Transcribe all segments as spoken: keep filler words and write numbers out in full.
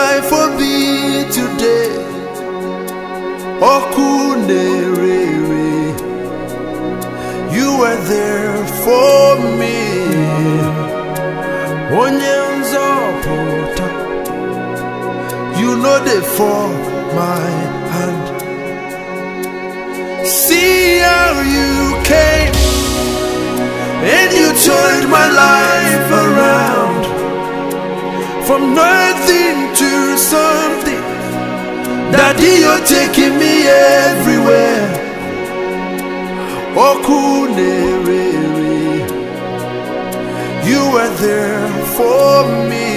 life for me today. Okunerere, you were there for me. Onye nzọpụta, you know they for my hand. See how you came and you turned my life around, from nothing to something. Daddy, you're taking me everywhere. Okunerere, you were there for me.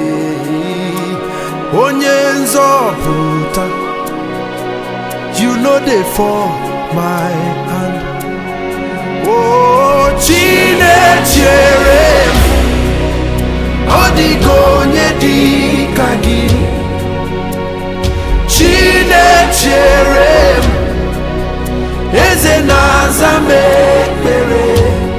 Onye nzọpụta, you know they for my hand. Oh, Chinechere, ọ dịgo onye dị ka gị. Chinechere, eze na-aza m ekpere.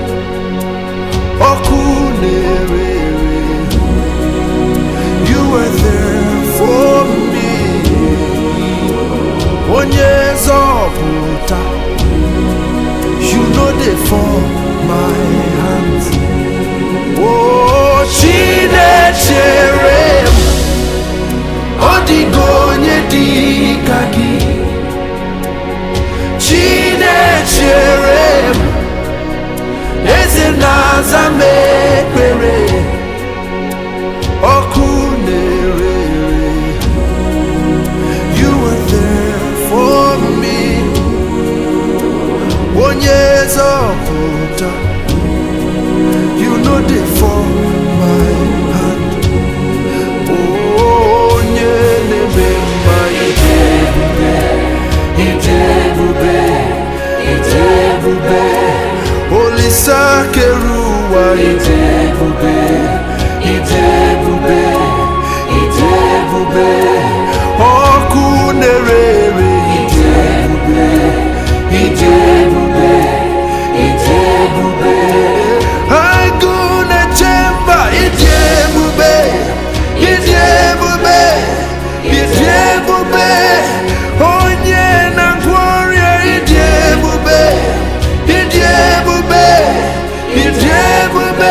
Okunerere, you were there for me. Onye nzọpụta, you know they for my hands. Oh, Chinechere, ọ dịgo onye dị ka gị. Chinechere, eze na-aza m ekpere. Okunerere, you were there for me. Onye nzọpụta, you know they for my hand. Oh, onye na-eme mma, ije ebube, ije ebube, ije ebube. Olisa kere ụwa, ije ebube, ije ebube, ije ebube. Okunerere, ije ebube, ije ebube, ije ebube. Agụ na-echemba, ije ebube, ije ebube, ije ebube. Onye na-agwọ ọrịa, ije ebube, ije ebube, ije ebube.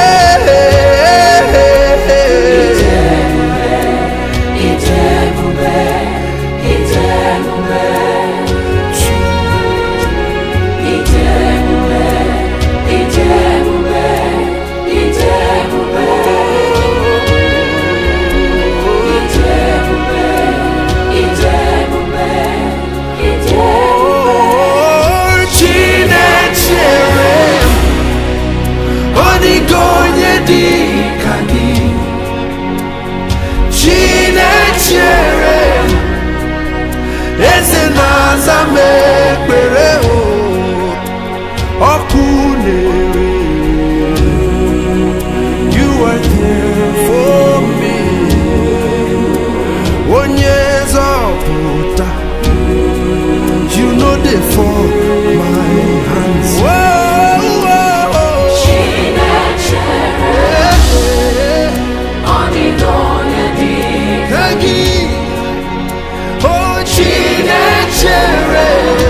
Chinechere, eze na-aza m ekpere. Okunerere, you are there for me. Onye nzọpụta, you know they for my hands. Whoa, whoa, whoa. Chinechere, ọ dịgo onye dị ka gị. Oh, Chinechere,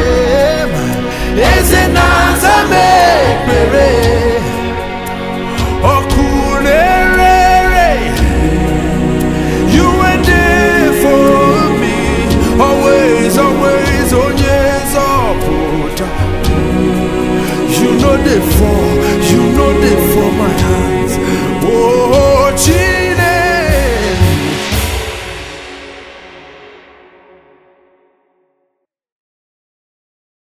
eze na-aza m ekpere. Okunerere, you were there for me. Always, always, onye nzọpụta, you know they for, you know they for my